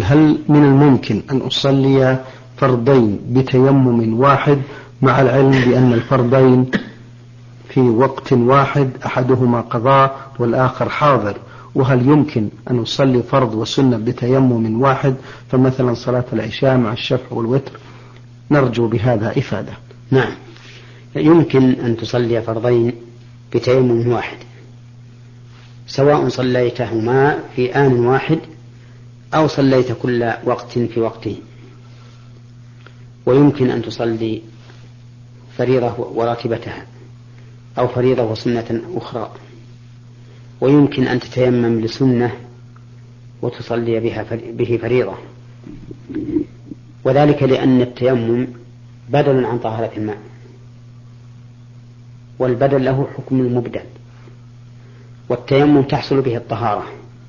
هل من الممكن أن أصلي فرضين بتيمم واحد مع العلم بأن الفرضين في وقت واحد أحدهما قضاء والآخر حاضر؟ وهل يمكن أن أصلي فرض وسنة بتيمم واحد، فمثلا صلاة العشاء مع الشفع والوتر؟ نرجو بهذا إفادة. نعم، يمكن أن تصلي فرضين بتيمم واحد، سواء صليتهما في آن واحد أو صليت كل وقت في وقته. ويمكن أن تصلي فريضة وراتبتها أو فريضة وسنة أخرى. ويمكن أن تتيمم لسنة وتصلي به فريضة، وذلك لأن التيمم بدل عن طهارة الماء، والبدل له حكم المبدل، والتيمم تحصل به الطهارة.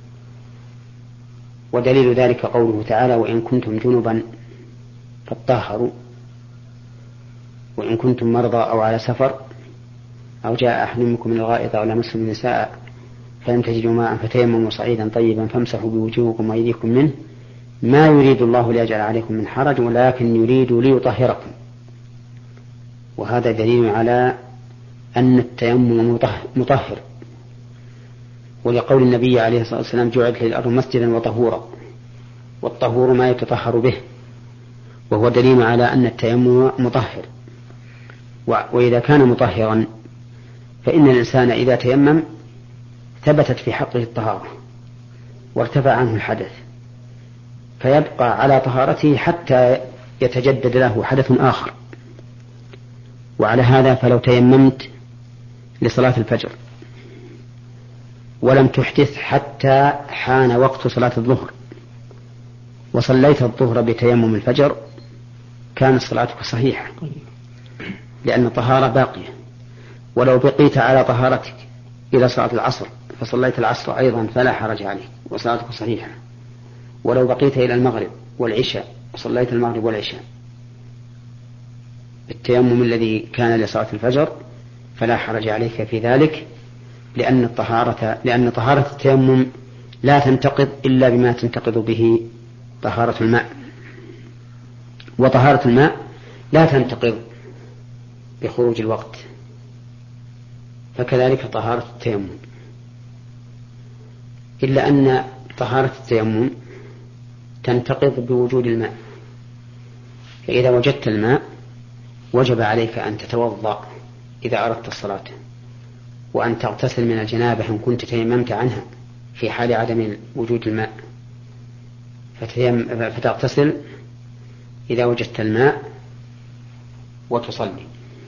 ودليل ذلك قوله تعالى: وإن كنتم جنبا فاطهروا، وإن كنتم مرضى أو على سفر أو جاء أحد منكم من الغائط أو لمستم النساء فلم تجدوا ماء فتيمموا صعيدا طيبا فامسحوا بوجوهكم وأيديكم منه ما يريد الله ليجعل عليكم من حرج ولكن يريد ليطهركم. وهذا دليل على أن التيمم مطهر، ولقول النبي عليه الصلاة والسلام: جعلت للأرض مسجدا وطهورا، والطهور ما يتطهر به، وهو دليل على أن التيمم مطهر. وإذا كان مطهرا فإن الإنسان إذا تيمم ثبتت في حقه الطهارة وارتفع عنه الحدث، فيبقى على طهارته حتى يتجدد له حدث آخر. وعلى هذا فلو تيممت لصلاة الفجر ولم تحدث حتى حان وقت صلاة الظهر وصليت الظهر بتيمم الفجر كانت صلاتك صحيحة، لأن الطهارة باقية. ولو بقيت على طهارتك إلى صلاة العصر فصليت العصر أيضا فلا حرج عليك وصلاتك صحيحة. ولو بقيت إلى المغرب والعشاء وصليت المغرب والعشاء بالتيمم الذي كان لصلاة الفجر فلا حرج عليك في ذلك، لأن طهارة التيمم لا تنتقض إلا بما تنتقض به طهارة الماء، وطهارة الماء لا تنتقض بخروج الوقت، فكذلك طهارة التيمم، إلا أن طهارة التيمم تنتقض بوجود الماء. فإذا وجدت الماء وجب عليك أن تتوضأ إذا أردت الصلاة، وأن تغتسل من الجنابة إن كنت تيممت عنها في حال عدم وجود الماء، فتغتسل إذا وجدت الماء وتصلي.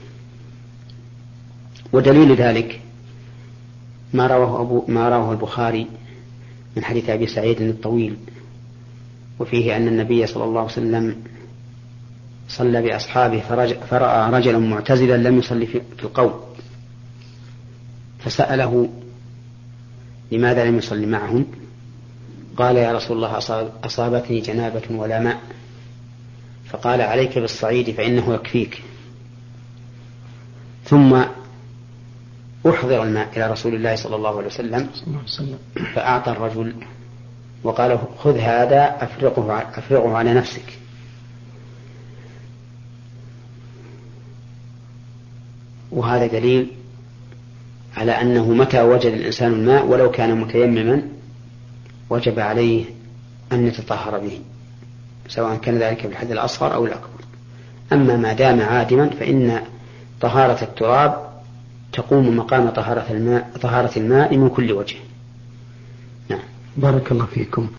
ودليل ذلك ما رواه البخاري من حديث أبي سعيد الطويل، وفيه أن النبي صلى الله عليه وسلم صلى بأصحابه فرأى رجلا معتزلا لم يصلي في القوم، فسأله لماذا لم يصلي معهم؟ قال: يا رسول الله أصابتني جنابة ولا ماء. فقال: عليك بالصعيد فإنه يكفيك. ثم أحضر الماء إلى رسول الله صلى الله عليه وسلم فأعطى الرجل وقال: خذ هذا أفرغه على نفسك. وهذا دليل على أنه متى وجد الإنسان الماء ولو كان متيمما وجب عليه أن يتطهر به، سواء كان ذلك بالحد الأصغر أو الأكبر. أما ما دام عادما فإن طهارة التراب تقوم مقام طهارة الماء من كل وجه. نعم. بارك الله فيكم.